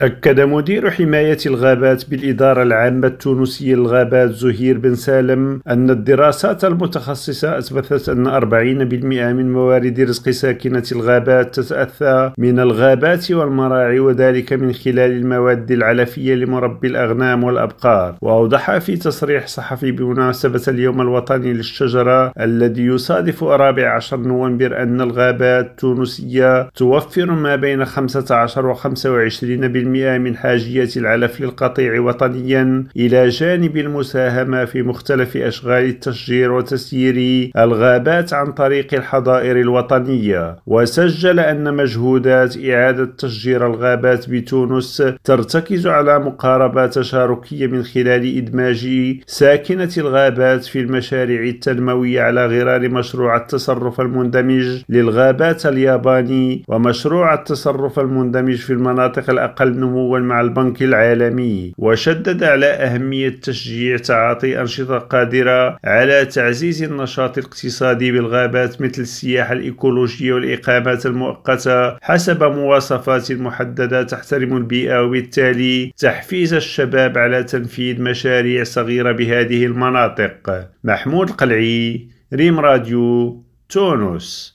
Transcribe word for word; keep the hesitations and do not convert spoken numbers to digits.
أكد مدير حماية الغابات بالإدارة العامة التونسية للغابات زهير بن سالم أن الدراسات المتخصصة أثبتت أن أربعين بالمئة من موارد رزق ساكنة الغابات تتأتى من الغابات والمراعي، وذلك من خلال المواد العلفية لمربي الأغنام والأبقار. وأوضح في تصريح صحفي بمناسبة اليوم الوطني للشجرة الذي يصادف الرابع عشر نوفمبر أن الغابات التونسية توفر ما بين خمسة عشر و خمسة وعشرين بالمئة من حاجية العلف للقطيع وطنيا، إلى جانب المساهمة في مختلف أشغال التشجير وتسيير الغابات عن طريق الحظائر الوطنية. وسجل أن مجهودات إعادة تشجير الغابات بتونس ترتكز على مقاربة تشاركية من خلال إدماج ساكنة الغابات في المشاريع التنموية على غرار مشروع التصرف المندمج للغابات الياباني ومشروع التصرف المندمج في المناطق الأقل نموا مع البنك العالمي. وشدد على أهمية تشجيع تعاطي أنشطة قادرة على تعزيز النشاط الاقتصادي بالغابات مثل السياحة الإيكولوجية والإقامات المؤقتة حسب مواصفات محددة تحترم البيئة، وبالتالي تحفيز الشباب على تنفيذ مشاريع صغيرة بهذه المناطق. محمود القلعي، ريم راديو، تونس.